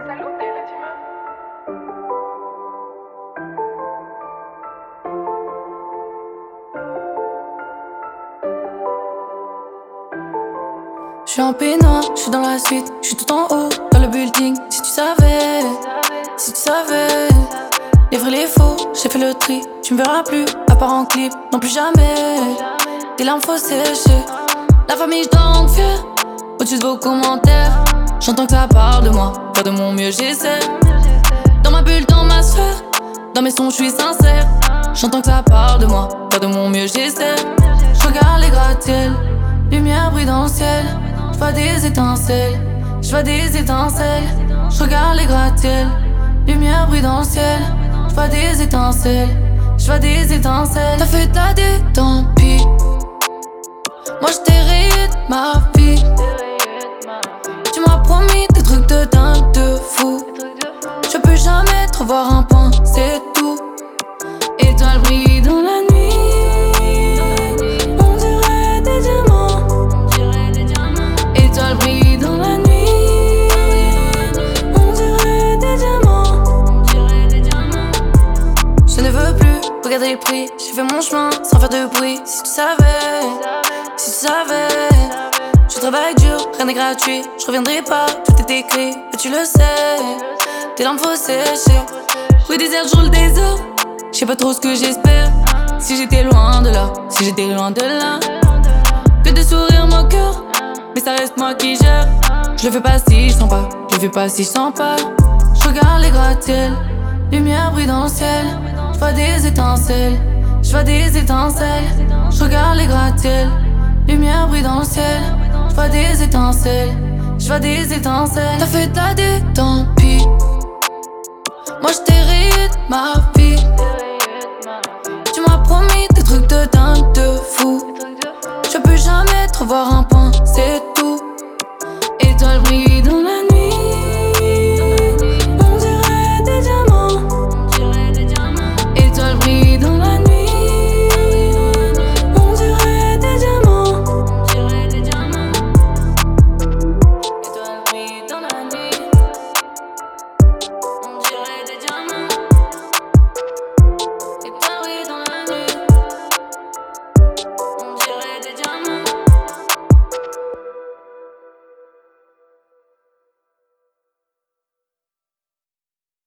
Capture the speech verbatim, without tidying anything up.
J'suis en peignoir, j'suis dans la suite, j'suis tout en haut, dans le building. Si tu savais, si tu savais, les vrais, les faux, j'ai fait le tri. Tu me verras plus, à part en clip, non plus jamais. Des larmes faut sécher, la famille j'donne fière. Au-dessus de vos commentaires, j'entends que ça parle de moi. Faire de mon mieux j'essaie, dans ma bulle, dans ma sphère. Dans mes sons j'suis sincère, j'entends que ça parle de moi. Faire de mon mieux j'essaie. J'regarde les gratte-ciels, lumière brille dans le ciel. J'vois des étincelles, j'vois des étincelles. J'regarde les gratte-ciels, lumière brille dans le ciel. J'vois des étincelles, j'vois des étincelles. T'as fait ta dé, tant pis. Moi j't'hérite ma vie. Tu m'as promis des trucs de dingue, de fou. Je peux jamais te revoir un point, c'est tout. Étoiles brillent dans la nuit. On dirait des diamants. Étoiles brillent dans la nuit. On dirait des diamants. Je ne veux plus regarder les prix. J'ai fait mon chemin sans faire de bruit. Si tu savais, si tu savais. Je travaille dur, rien n'est gratuit. Je reviendrai pas, tout est écrit. Mais tu le sais, tes larmes faut sécher. Rue désert, jour le désert. Je sais pas trop ce que j'espère. Si j'étais loin de là, si j'étais loin de là. Que de sourire mon cœur, mais ça reste moi qui gère. Je le fais pas si je sens pas, je le fais pas si je sens pas. Je regarde les gratte-ciels, lumière brille dans le ciel. Je vois des étincelles, je vois des étincelles. Je regarde les gratte-ciels, lumière brille dans le ciel. Je vois des étincelles, je vois des étincelles. T'as fait ta dé, tant pis. Moi j't'hérite ma vie. Tu m'as promis des trucs de dingue, de fou. Je peux jamais te revoir un point, c'est tout.